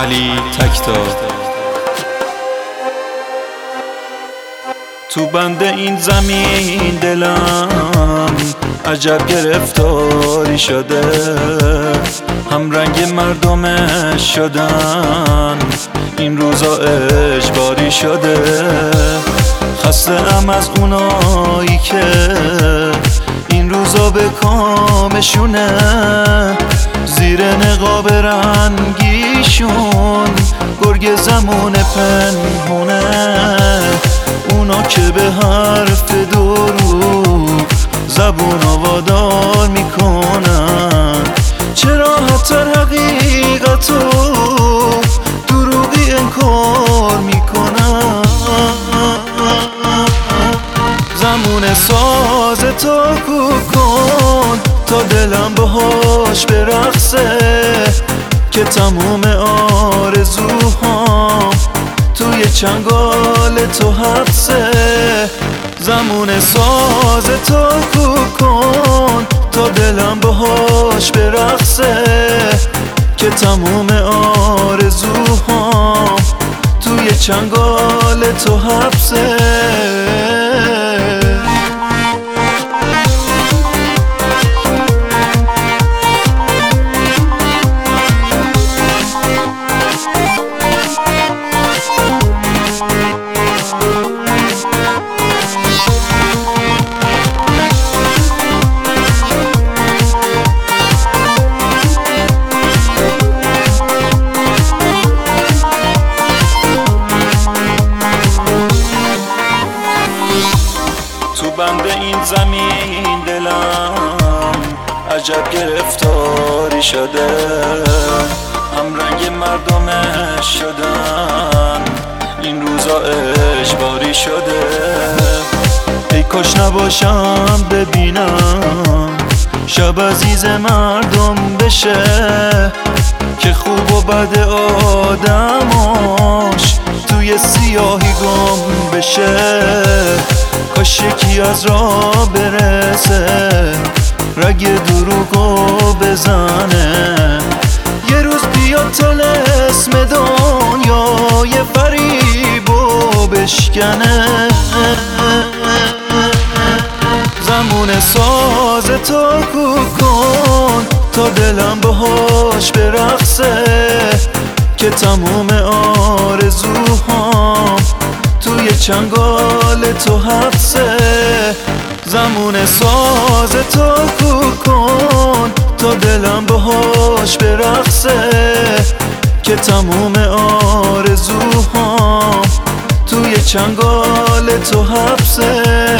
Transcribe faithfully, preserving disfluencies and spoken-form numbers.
علی تکتا. تو بند این زمین دلم عجب گرفتاری شده، هم رنگ مردمش شدن این روزا اجباری شده. خسته ام از اونایی که این روزا به کامشونه، زیر نقاب رنگیشون گرگ زمان پنهونه. اونا که به حرف دروغ زبون وادار میکنن، چرا حتی حقیقتو دروغی انکار میکنن. زمون ساز تو کو کن تا دلم باهاش برقصه، که تموم آرزوهام توی چنگال تو حبسه. زمون ساز تو کو کن تا دلم باهاش برقصه، که تموم آرزوهام توی چنگال تو حبسه. بند این زمین دلم عجب گرفتاری شده، هم رنگ مردمش شدن این روزا اجباری شده. ای کاش نباشم ببینم شب عزیز مردم بشه، که خوب و بد آدماش توی سیاهی گم بشه. کاش یکی از راه برسه رگ دروغو بزنه، یه روز بیاد طلسم دنیای فریبو بشکنه. زمون ساز تو کو کن تا دلم باهاش برقصه، که تموم آرزوهام توی چنگال تو حبسه. زمون ساز تو کو کن تا دلم باهاش برقصه، که تموم آرزوهام توی چنگال تو حبسه.